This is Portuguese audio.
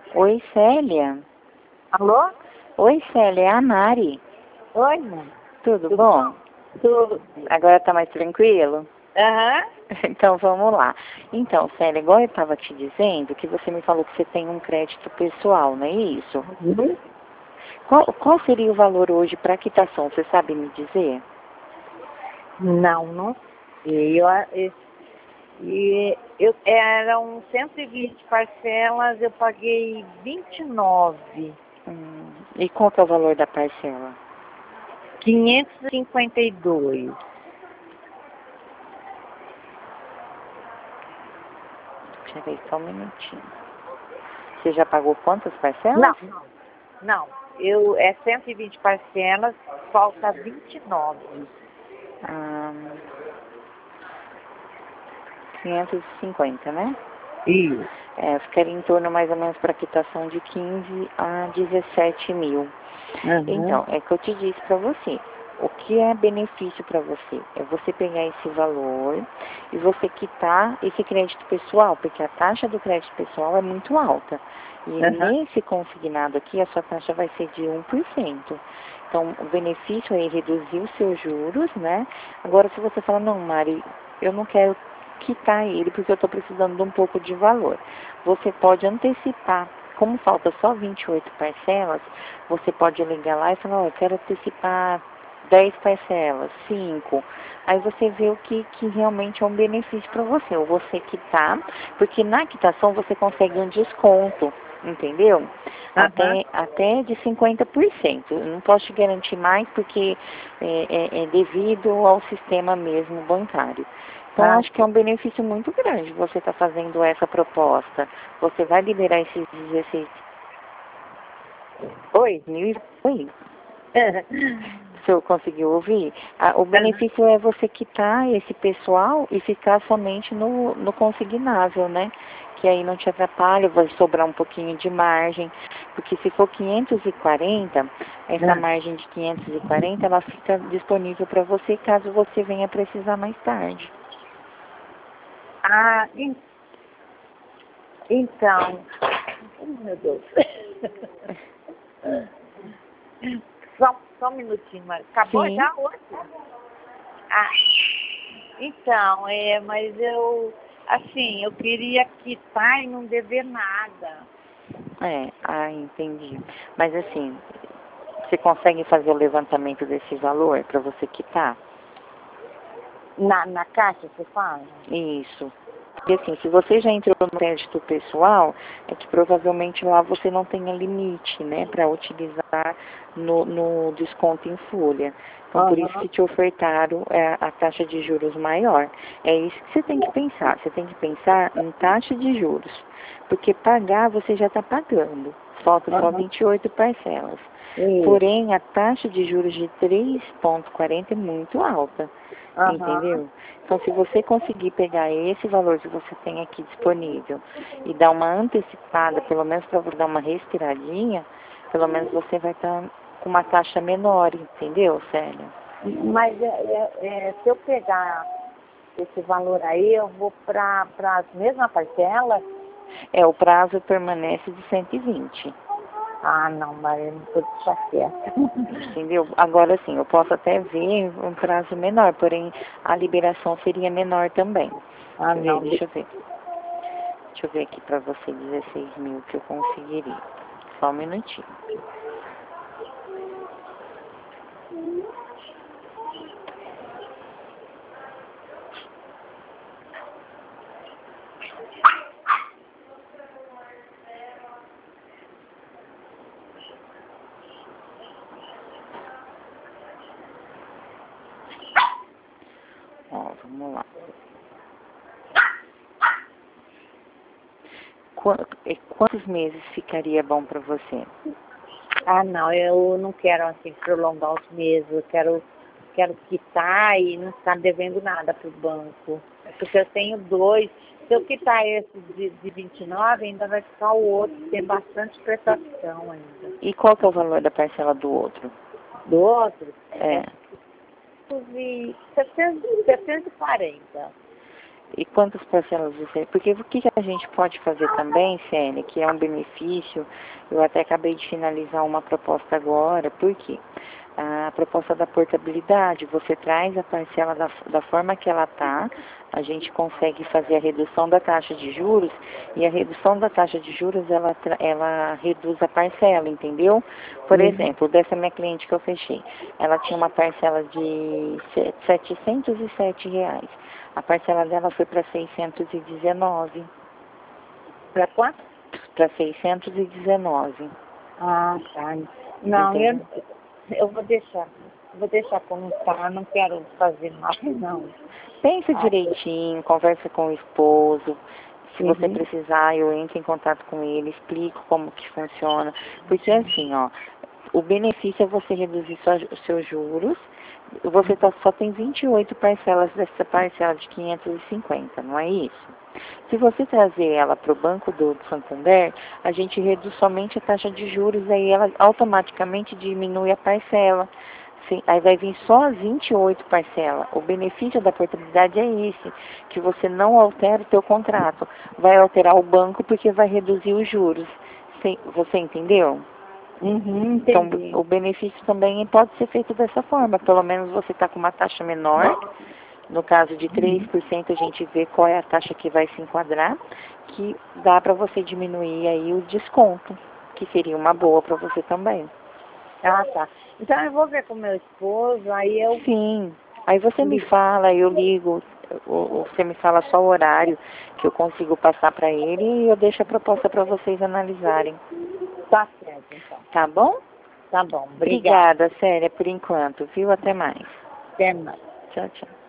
Oi, Célia. Alô? Oi, Célia, é a Mari. Oi, mãe. Tudo bom? Tudo. Agora tá mais tranquilo? Aham. Então vamos lá. Então, Célia, igual eu estava te dizendo, que você me falou que você tem um crédito pessoal, não é isso? Uhum. Qual seria o valor hoje para quitação? Você sabe me dizer? Não sei. Eram 120 parcelas, eu paguei 29. E qual que é o valor da parcela? 552. Deixa eu ver só um minutinho. Você já pagou quantas parcelas? Não. É 120 parcelas, falta 29. Ah, 550, né? Isso. Ficaria em torno mais ou menos para quitação de 15 a 17 mil. Uhum. Então, é que eu te disse para você. O que é benefício para você? É você pegar esse valor e você quitar esse crédito pessoal, porque a taxa do crédito pessoal é muito alta. E Uhum. nesse consignado aqui, a sua taxa vai ser de 1%. Então, o benefício é reduzir os seus juros, né? Agora, se você fala, não, Mari, eu não quero quitar ele porque eu estou precisando de um pouco de valor. Você pode antecipar. Como falta só 28 parcelas, você pode ligar lá e falar, eu quero antecipar 10 parcelas, 5. Aí você vê o que realmente é um benefício para você. Ou você quitar, porque na quitação você consegue um desconto, entendeu? Uhum. Até de 50%. Eu não posso te garantir mais porque é devido ao sistema mesmo bancário. Então, Ah, acho que é um benefício muito grande você estar fazendo essa proposta. Você vai liberar esses 16 oi. mil e... Oi, o senhor conseguiu ouvir? O Uhum. benefício é você quitar esse pessoal e ficar somente no consignável, né? Que aí não te atrapalha, vai sobrar um pouquinho de margem. Porque se for 540, essa margem de 540, ela fica disponível para você caso você venha precisar mais tarde. Ah, então. Oh, meu Deus. Só um minutinho, mas acabou Sim. já hoje? Ah, então, mas eu queria quitar e não dever nada. Entendi. Mas assim, você consegue fazer o levantamento desse valor para você quitar? Na caixa, você fala? Isso. Porque assim, se você já entrou no crédito pessoal, é que provavelmente lá você não tenha limite, né, para utilizar no desconto em folha. Então, por isso Aham. que te ofertaram a taxa de juros maior. É isso que você tem que pensar. Você tem que pensar em taxa de juros. Porque pagar, você já está pagando. Falta só Aham. 28 parcelas. Isso. Porém, a taxa de juros de 3,40 é muito alta. Aham. Entendeu? Então, se você conseguir pegar esse valor que você tem aqui disponível e dar uma antecipada, pelo menos para dar uma respiradinha, pelo menos você vai estar com uma taxa menor, entendeu, Célia? Mas se eu pegar esse valor aí, eu vou para as mesmas parcelas? O prazo permanece de 120, Ah, não, mas eu não vou deixar quieto. entendeu? Agora sim, eu posso até ver um prazo menor, porém a liberação seria menor também. Ah, Quer ver? não. Deixa eu ver. Deixa eu ver aqui para você 16 mil que eu conseguiria. Só um minutinho. Ó, vamos lá. Quantos meses ficaria bom para você? Ah, não, eu não quero assim prolongar os meses, eu quero quitar e não ficar devendo nada para o banco. Porque eu tenho dois. Se eu quitar esse de 29, ainda vai ficar o outro, tem bastante prestação ainda. E qual que é o valor da parcela do outro? Do outro, É, 740. E quantas parcelas você... Porque o que a gente pode fazer também, Célia, que é um benefício, eu até acabei de finalizar uma proposta agora, por quê? A proposta da portabilidade, você traz a parcela da forma que ela está, a gente consegue fazer a redução da taxa de juros, e a redução da taxa de juros, ela reduz a parcela, entendeu? Por exemplo, dessa minha cliente que eu fechei, ela tinha uma parcela de R$ 707. A parcela dela foi para 619. Para quanto? Para 619. Ah, tá. Não, Entendeu? eu vou deixar. Vou deixar como tá, não quero fazer mais, não. Pensa Ah, direitinho, conversa com o esposo. Se você uhum. precisar, eu entro em contato com ele, explico como que funciona. Porque assim, ó, o benefício é você reduzir os seus juros. Você só tem 28 parcelas dessa parcela de 550, não é isso? Se você trazer ela para o Banco do Santander, a gente reduz somente a taxa de juros, aí ela automaticamente diminui a parcela. Sim, aí vai vir só as 28 parcelas. O benefício da portabilidade é esse, que você não altera o teu contrato. Vai alterar o banco porque vai reduzir os juros. Você entendeu? Uhum, Então, entendi. o benefício também pode ser feito dessa forma. Pelo menos você está com uma taxa menor. No caso de 3%, a gente vê qual é a taxa que vai se enquadrar, que dá para você diminuir aí o desconto, que seria uma boa para você também. Ah, tá. Então eu vou ver com meu esposo, aí eu Sim. Aí você me ligo. fala, eu ligo, você me fala só o horário que eu consigo passar para ele e eu deixo a proposta para vocês analisarem. Tá certo, então. Tá bom? Tá bom, obrigada. Obrigada, Célia, por enquanto, viu? Até mais. Até mais. Tchau, tchau.